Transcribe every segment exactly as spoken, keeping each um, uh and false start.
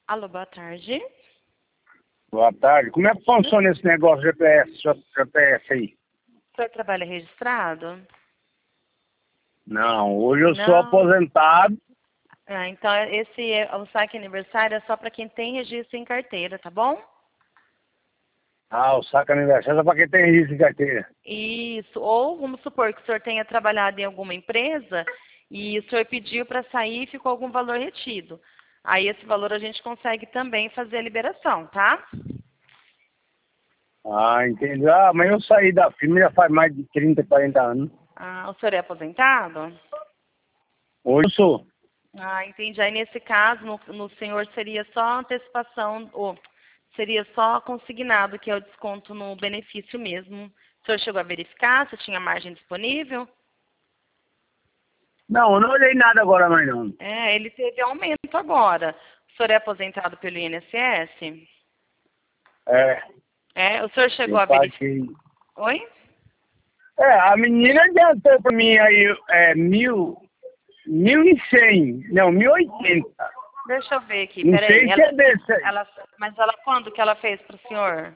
Alô, boa tarde. Boa tarde. Como é que funciona esse negócio G P S, G P S aí? O senhor trabalha registrado? Não, hoje eu Não. sou aposentado. Ah, então esse é, o saque aniversário é só para quem tem registro em carteira, tá bom? Ah, o saco aniversário é para quem tem registro de carteira. Isso. Ou vamos supor que o senhor tenha trabalhado em alguma empresa e o senhor pediu para sair e ficou algum valor retido. Aí esse valor a gente consegue também fazer a liberação, tá? Ah, entendi. Ah, mas eu saí da firma já faz mais de trinta, quarenta anos. Ah, o senhor é aposentado? Hoje eu sou. Ah, entendi. Aí nesse caso, no, no senhor seria só antecipação, ou seria só consignado, que é o desconto no benefício mesmo. O senhor chegou a verificar se tinha margem disponível? Não, eu não olhei nada agora mais não. É, ele teve aumento agora. O senhor é aposentado pelo I N S S? É, É, o senhor chegou eu a verificar? paguei. Oi? É, a menina adiantou pra mim aí, é, mil, mil e cem, não, mil e oitenta. Deixa eu ver aqui, Não peraí. sei se Ela, é desse aí. ela, mas ela quando que ela fez para o senhor?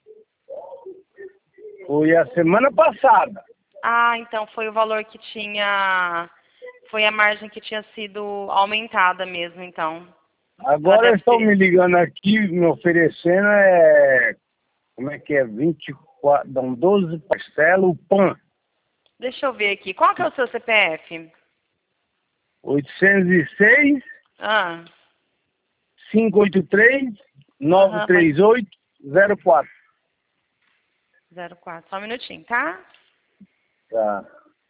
Foi a semana passada. Ah, então foi o valor que tinha, foi a margem que tinha sido aumentada mesmo, então. Ela Agora deve estão me ter. ligando aqui, me oferecendo, é, como é que é, vinte e quatro, dão doze parcelas, o P A N, Deixa eu ver aqui. Qual que é o seu C P F? oitocentos e seis, Ah, quinhentos e oitenta e três, novecentos e aham, pode. trinta e oito, zero quatro. zero quatro. Só um minutinho, tá? Tá.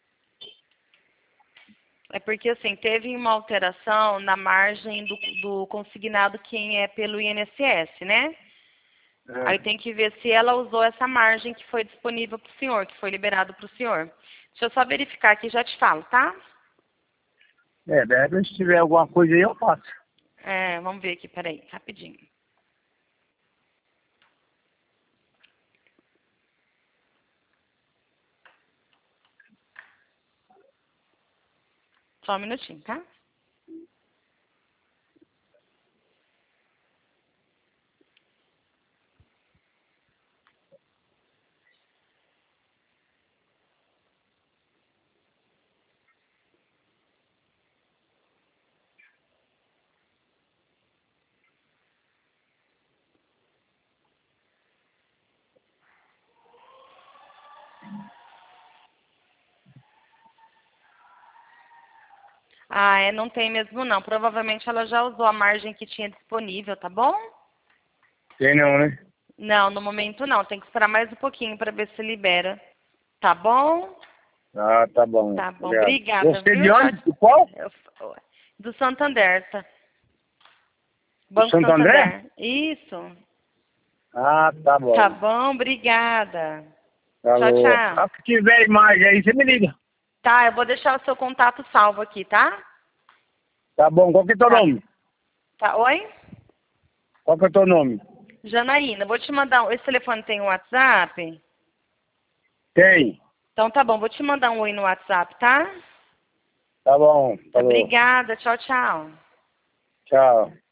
É porque, assim, teve uma alteração na margem do, do consignado que é pelo I N S S, né? Aí É, tem que ver se ela usou essa margem que foi disponível para o senhor, que foi liberado para o senhor. Deixa eu só verificar aqui e já te falo, tá? é, de repente se tiver alguma coisa aí eu faço. É, vamos ver aqui, peraí, rapidinho. Só um minutinho, tá? Ah, é, não tem mesmo não. Provavelmente ela já usou a margem que tinha disponível, tá bom? Tem não, né? Não, no momento não. Tem que esperar mais um pouquinho para ver se libera. Tá bom? Ah, tá bom. Tá bom. Obrigado. Obrigada, Você viu? de Tchau. onde? Do qual? Eu- Do Santander, tá? Do Banco Santo André? Santander. Isso. Ah, tá Tá bom. bom, obrigada. Tchau, Falou. tchau. Ah, se tiver imagem aí, você me liga. Tá, eu vou deixar o seu contato salvo aqui, tá? Tá bom, qual que é teu Tá. nome? Tá, oi? Qual que é teu nome? Janaína, vou te mandar. um- Esse telefone tem um WhatsApp? Tem. Então tá bom, vou te mandar um oi no WhatsApp, tá? Tá bom, Tá, falou. obrigada, tchau, tchau. Tchau.